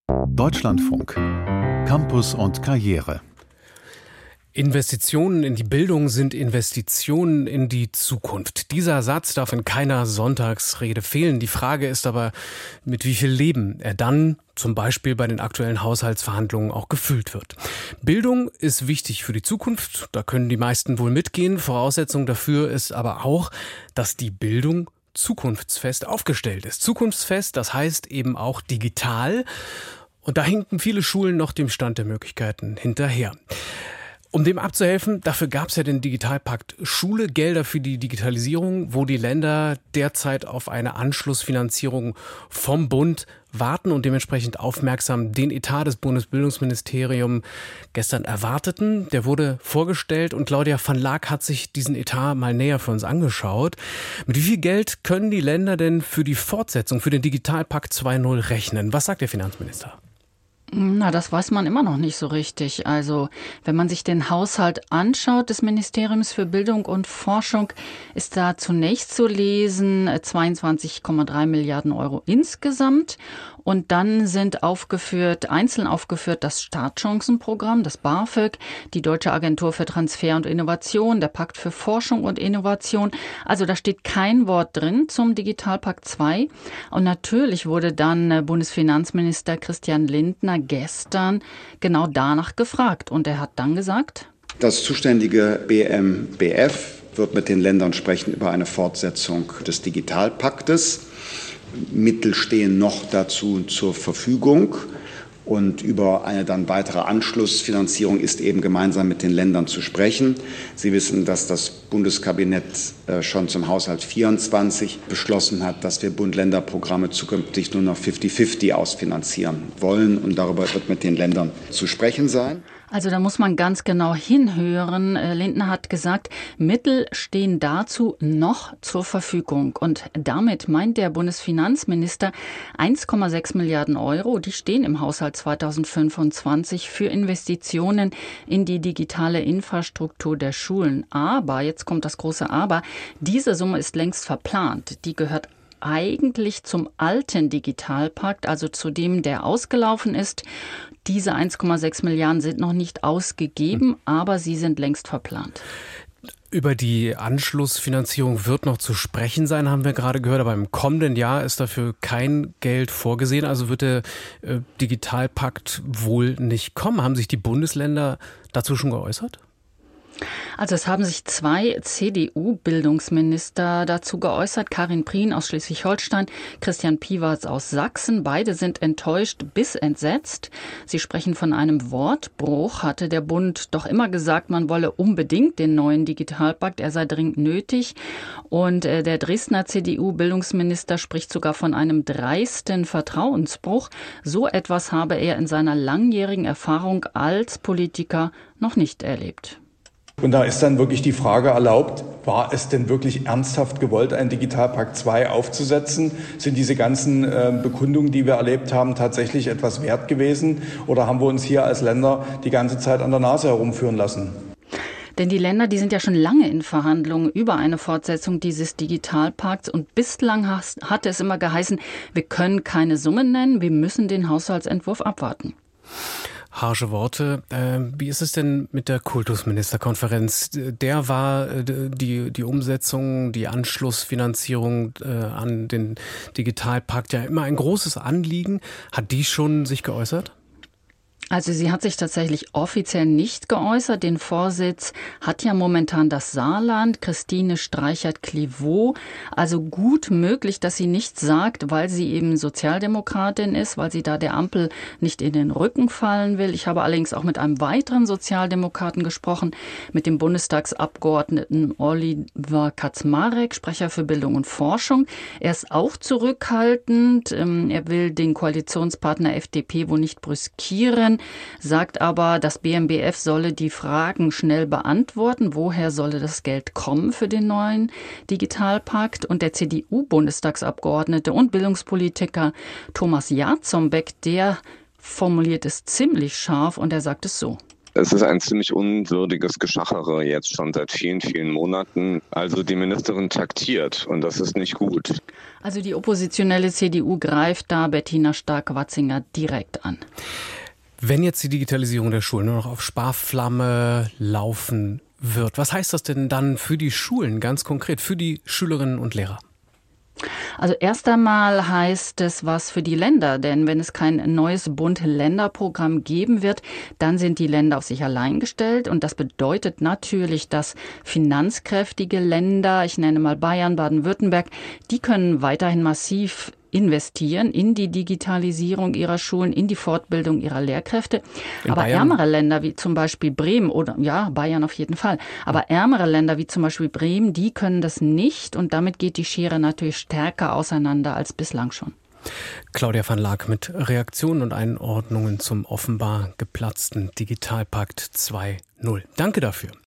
Deutschlandfunk. Campus und Karriere. Investitionen in die Bildung sind Investitionen in die Zukunft. Dieser Satz darf in keiner Sonntagsrede fehlen. Die Frage ist aber, mit wie viel Leben er dann zum Beispiel bei den aktuellen Haushaltsverhandlungen auch gefüllt wird. Bildung ist wichtig für die Zukunft, da können die meisten wohl mitgehen. Voraussetzung dafür ist aber auch, dass die Bildung zukunftsfest aufgestellt ist. Zukunftsfest, das heißt eben auch digital. Und da hinken viele Schulen noch dem Stand der Möglichkeiten hinterher. Um dem abzuhelfen, dafür gab es ja den Digitalpakt Schule, Gelder für die Digitalisierung, wo die Länder derzeit auf eine Anschlussfinanzierung vom Bund warten und dementsprechend aufmerksam den Etat des Bundesbildungsministeriums gestern erwarteten. Der wurde vorgestellt und Claudia van Laak hat sich diesen Etat mal näher für uns angeschaut. Mit wie viel Geld können die Länder denn für die Fortsetzung, für den Digitalpakt 2.0 rechnen? Was sagt der Finanzminister? Na, das weiß man immer noch nicht so richtig. Also, wenn man sich den Haushalt anschaut des Ministeriums für Bildung und Forschung, ist da zunächst zu lesen 22,3 Milliarden Euro insgesamt. Und dann sind einzeln aufgeführt das Startchancenprogramm, das BAföG, die Deutsche Agentur für Transfer und Innovation, der Pakt für Forschung und Innovation. Also da steht kein Wort drin zum Digitalpakt 2. Und natürlich wurde dann Bundesfinanzminister Christian Lindner gestern genau danach gefragt. Und er hat dann gesagt: Das zuständige BMBF wird mit den Ländern sprechen über eine Fortsetzung des Digitalpaktes. Mittel stehen noch dazu zur Verfügung. Und über eine dann weitere Anschlussfinanzierung ist eben gemeinsam mit den Ländern zu sprechen. Sie wissen, dass das Bundeskabinett schon zum Haushalt 24 beschlossen hat, dass wir Bund-Länder-Programme zukünftig nur noch 50-50 ausfinanzieren wollen. Und darüber wird mit den Ländern zu sprechen sein. Also da muss man ganz genau hinhören. Lindner hat gesagt, Mittel stehen dazu noch zur Verfügung. Und damit meint der Bundesfinanzminister 1,6 Milliarden Euro. Die stehen im Haushalt 2025 für Investitionen in die digitale Infrastruktur der Schulen. Aber, jetzt kommt das große Aber, diese Summe ist längst verplant. Die gehört eigentlich zum alten Digitalpakt, also zu dem, der ausgelaufen ist. Diese 1,6 Milliarden sind noch nicht ausgegeben, aber sie sind längst verplant. Über die Anschlussfinanzierung wird noch zu sprechen sein, haben wir gerade gehört, aber im kommenden Jahr ist dafür kein Geld vorgesehen, also wird der Digitalpakt wohl nicht kommen. Haben sich die Bundesländer dazu schon geäußert? Also es haben sich 2 CDU-Bildungsminister dazu geäußert, Karin Prien aus Schleswig-Holstein, Christian Piwarz aus Sachsen. Beide sind enttäuscht bis entsetzt. Sie sprechen von einem Wortbruch. Hatte der Bund doch immer gesagt, man wolle unbedingt den neuen Digitalpakt, er sei dringend nötig. Und der Dresdner CDU-Bildungsminister spricht sogar von einem dreisten Vertrauensbruch. So etwas habe er in seiner langjährigen Erfahrung als Politiker noch nicht erlebt. Und da ist dann wirklich die Frage erlaubt, war es denn wirklich ernsthaft gewollt, einen Digitalpakt 2 aufzusetzen? Sind diese ganzen Bekundungen, die wir erlebt haben, tatsächlich etwas wert gewesen? Oder haben wir uns hier als Länder die ganze Zeit an der Nase herumführen lassen? Denn die Länder, die sind ja schon lange in Verhandlungen über eine Fortsetzung dieses Digitalpakts. Und bislang hatte es immer geheißen, wir können keine Summen nennen, wir müssen den Haushaltsentwurf abwarten. Harsche Worte. Wie ist es denn mit der Kultusministerkonferenz? Der war die Umsetzung, die Anschlussfinanzierung an den Digitalpakt ja immer ein großes Anliegen. Hat die schon sich geäußert? Also sie hat sich tatsächlich offiziell nicht geäußert. Den Vorsitz hat ja momentan das Saarland, Christine Streichert-Clivaux. Also gut möglich, dass sie nichts sagt, weil sie eben Sozialdemokratin ist, weil sie da der Ampel nicht in den Rücken fallen will. Ich habe allerdings auch mit einem weiteren Sozialdemokraten gesprochen, mit dem Bundestagsabgeordneten Oliver Kaczmarek, Sprecher für Bildung und Forschung. Er ist auch zurückhaltend. Er will den Koalitionspartner FDP wohl nicht brüskieren. Sagt aber, das BMBF solle die Fragen schnell beantworten. Woher solle das Geld kommen für den neuen Digitalpakt? Und der CDU-Bundestagsabgeordnete und Bildungspolitiker Thomas Jarzombeck, der formuliert es ziemlich scharf und er sagt es so. Es ist ein ziemlich unwürdiges Geschachere jetzt schon seit vielen, vielen Monaten. Also die Ministerin taktiert und das ist nicht gut. Also die oppositionelle CDU greift da Bettina Stark-Watzinger direkt an. Wenn jetzt die Digitalisierung der Schulen nur noch auf Sparflamme laufen wird, was heißt das denn dann für die Schulen ganz konkret, für die Schülerinnen und Lehrer? Also erst einmal heißt es was für die Länder, denn wenn es kein neues Bund-Länder-Programm geben wird, dann sind die Länder auf sich allein gestellt und das bedeutet natürlich, dass finanzkräftige Länder, ich nenne mal Bayern, Baden-Württemberg, die können weiterhin massiv investieren in die Digitalisierung ihrer Schulen, in die Fortbildung ihrer Lehrkräfte. Aber ärmere Länder wie zum Beispiel Bremen oder ja, Bayern auf jeden Fall, aber ärmere Länder wie zum Beispiel Bremen, die können das nicht und damit geht die Schere natürlich stärker auseinander als bislang schon. Claudia van Laak mit Reaktionen und Einordnungen zum offenbar geplatzten Digitalpakt 2.0. Danke dafür.